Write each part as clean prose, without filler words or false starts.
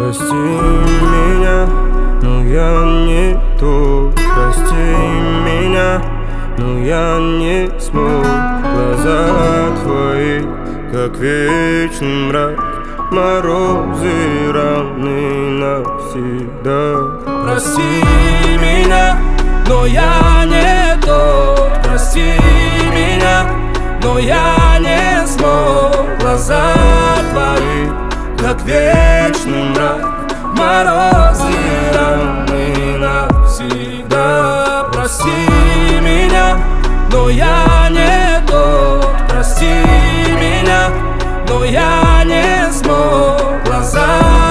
Прости меня, но я не тот. Прости меня, но я не смог. Глаза твои, как вечный мрак, морозы, раны навсегда. Прости меня, но я не тот. Прости меня, но я не смог. Глаза твои, как вечный мрак, морозы, раны навсегда. Прости меня, но я не тот. Прости меня, но я не смог. Глаза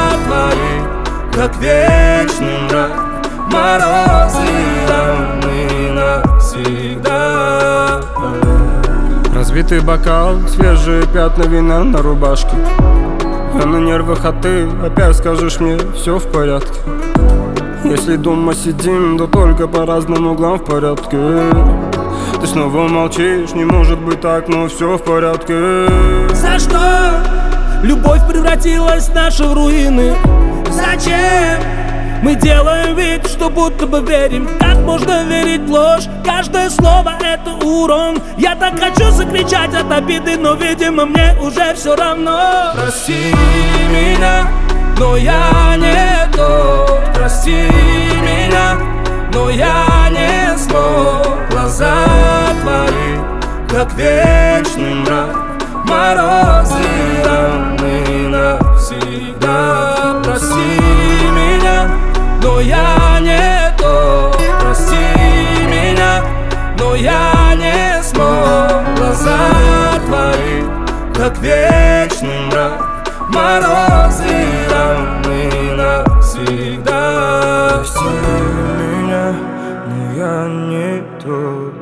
твои, как вечный мрак, морозы, раны навсегда. Разбитый бокал, свежие пятна вина на рубашке. Я на нервах, а ты опять скажешь мне: все в порядке. Если дома сидим, то только по разным углам в порядке. Ты снова молчишь, не может быть так, но все в порядке. За что любовь превратилась наша в руины? Зачем мы делаем вид, что будто бы верим? Как можно верить в ложь? Каждое слово это урон. Я так хочу закричать от обиды, но, видимо, мне уже все равно. Прости меня, но я не тот. Прости меня, но я не смог. Глаза твои, как вечный мрак, морозы, раны навсегда. Прости меня, но я не тот. Прости меня, но я не смог. Глаза твои, как вечный мрак, морозы, раны навсегда. Прости меня, но я не тот.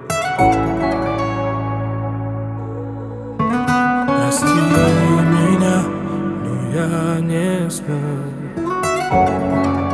Прости меня, но я не смог.